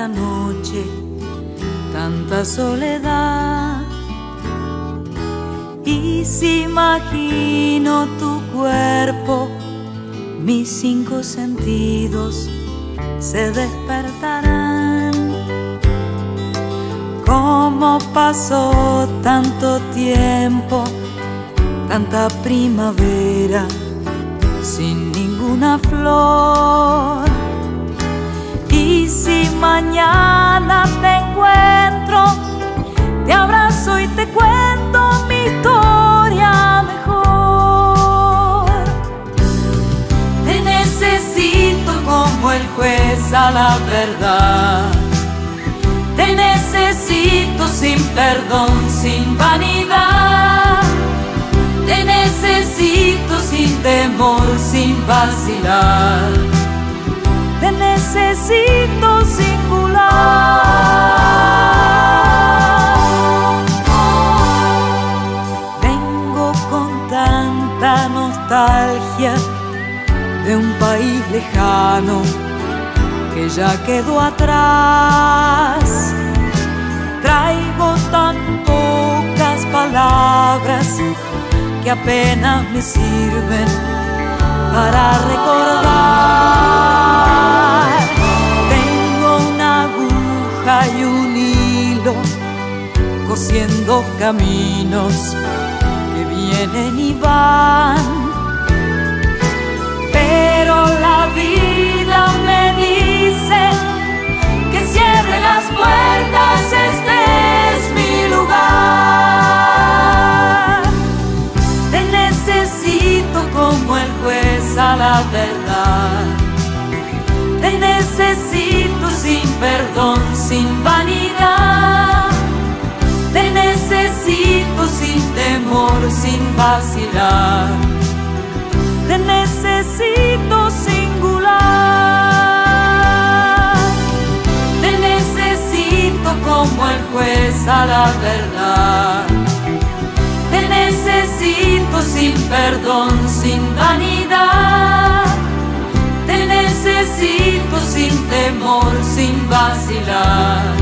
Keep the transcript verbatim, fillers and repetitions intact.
tanta noche, tanta soledad. Y si imagino tu cuerpo, mis cinco sentidos se despertarán. ¿Cómo pasó tanto tiempo, tanta primavera sin ninguna flor? Y si mañana te encuentro, te abrazo y te cuento mi historia mejor. Te necesito como el juez a la verdad. Te necesito sin perdón, sin vanidad. Te necesito sin temor, sin vacilar. Te necesito singular. Vengo con tanta nostalgia de un país lejano que ya quedó atrás. Traigo tan pocas palabras que apenas me sirven para recordar. Tengo una aguja y un hilo cosiendo caminos que vienen y van, pero la vida me dice que cierre las puertas, este es mi lugar. Te necesito como el juez a la verdad. Te necesito sin perdón, sin vanidad. Te necesito sin temor, sin vacilar. Te necesito singular. Te necesito como el juez a la verdad. Te necesito sin perdón, sin vanidad. Te necesito sin temor, sin vacilar.